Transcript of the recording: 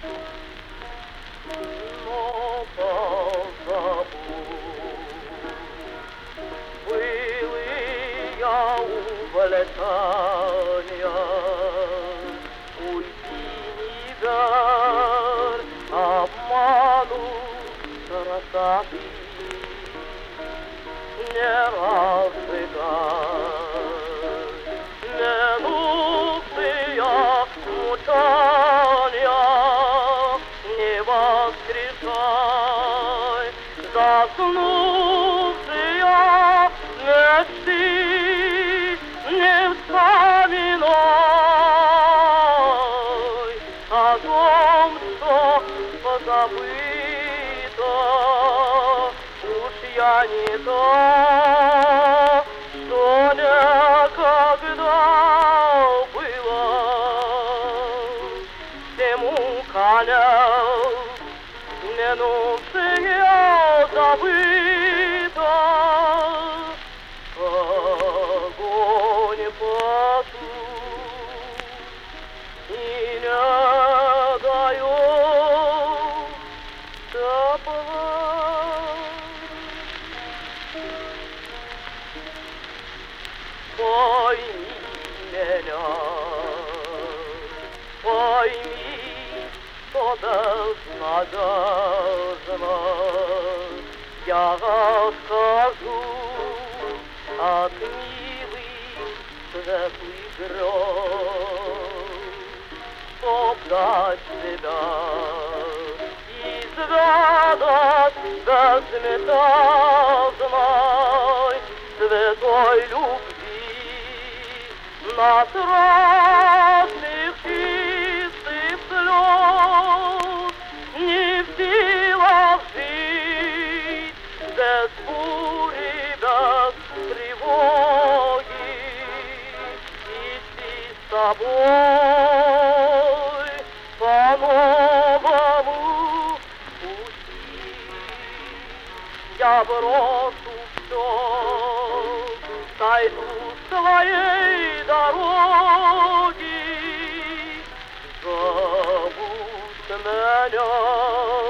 Но позабудь, былые увлечения, уйти не дар, обману красоты не разыграть, минутные мучения не воскрешай, заснувшие мечты не вспоминай о том, что позабыто. Уж я не то, что некогда было, всему конец, минувшее забыто. Огонь потух и не дает тепла. Пойми меня, пойми, что безнадежно я расскажу от милых светлых грез, чтоб дать себя изведать безмятежной святой любви на разных чистых слез, не в силах жить без бури, без тревоги, идти с тобой по новому пути. Я брошу все, сойду с твоей дороги, забудь меня.